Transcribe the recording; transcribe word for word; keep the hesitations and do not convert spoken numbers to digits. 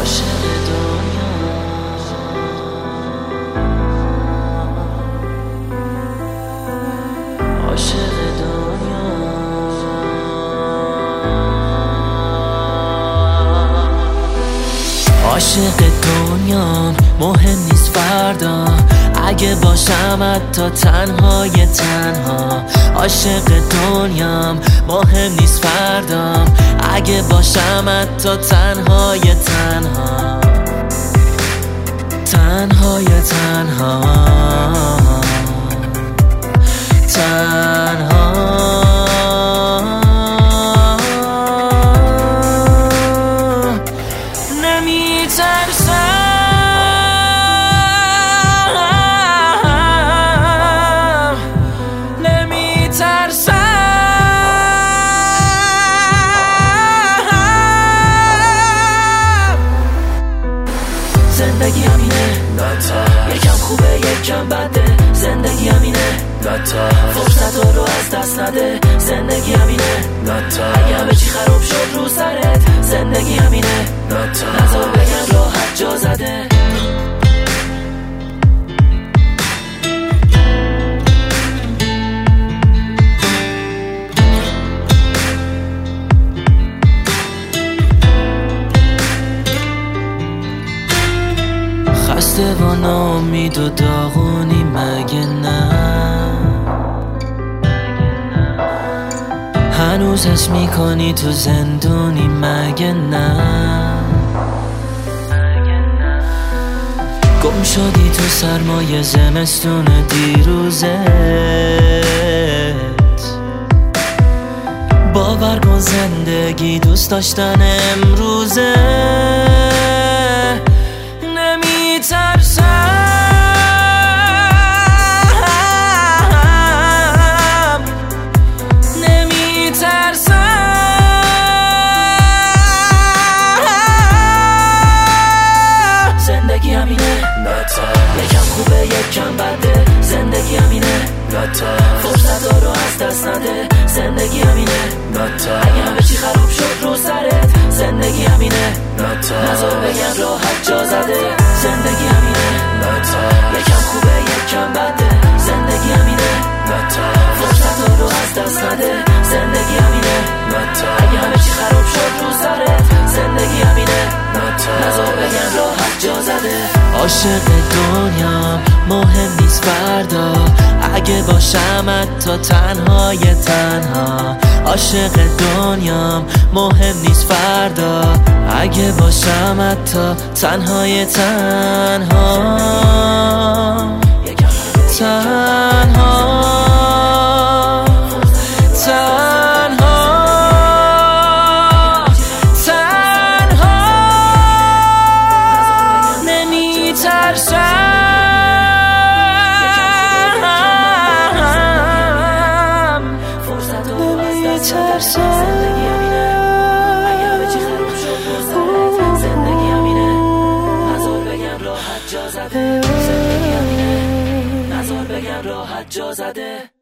عاشق دنیا، عاشق دنیا، عاشق دنیام. مهم نیست فردا اگه باشم حتی تنهای تنها. عاشق دنیام. مهم نیست فردا اگه باشم حتی تنهای تنها، تنهای تنها، تنها. زندگی همینه، یکم خوبه یکم بده. زندگی همینه، فرصت رو از دست نده. زندگی همینه، اگه همه چی خراب شد رو سرت. زندگی همینه، نظر بگم راحت جا زده. خسته و ناامید و داغونی مگه نه؟ هنوز حس میکنی تو زندونی مگه نه؟ گم شدی تو سرمایه زمستون دیروزت. باور کن زندگی دوست داشتن امروزه. زندگی همینه، یکم خوبه یکم بده. زندگی همینه، فرصت رو از دست نده. زندگی همینه، اگه همه چی خراب شد رو سرت. زندگی همینه، نظر بگم راحت جا زده. زندگی همینه، یکم خوبه یکم بده. زندگی همینه، فرصت رو از دست نده. زندگی همینه، اگه همه چی خراب شد رو سرت. زندگی همینه، نظر بگم راحت جا زده. عاشق دنیام. مهم نیست فردا اگه باشم حتی تنهای تنها. عاشق دنیام. مهم نیست فردا اگه باشم حتی تنهای تنها، تنها، زندگی همینه، اگه همه چی خراب شد رو سرت. زندگی همینه، نظر بگم راحت جا زده. زندگی همینه، نظر بگم راحت جا زده.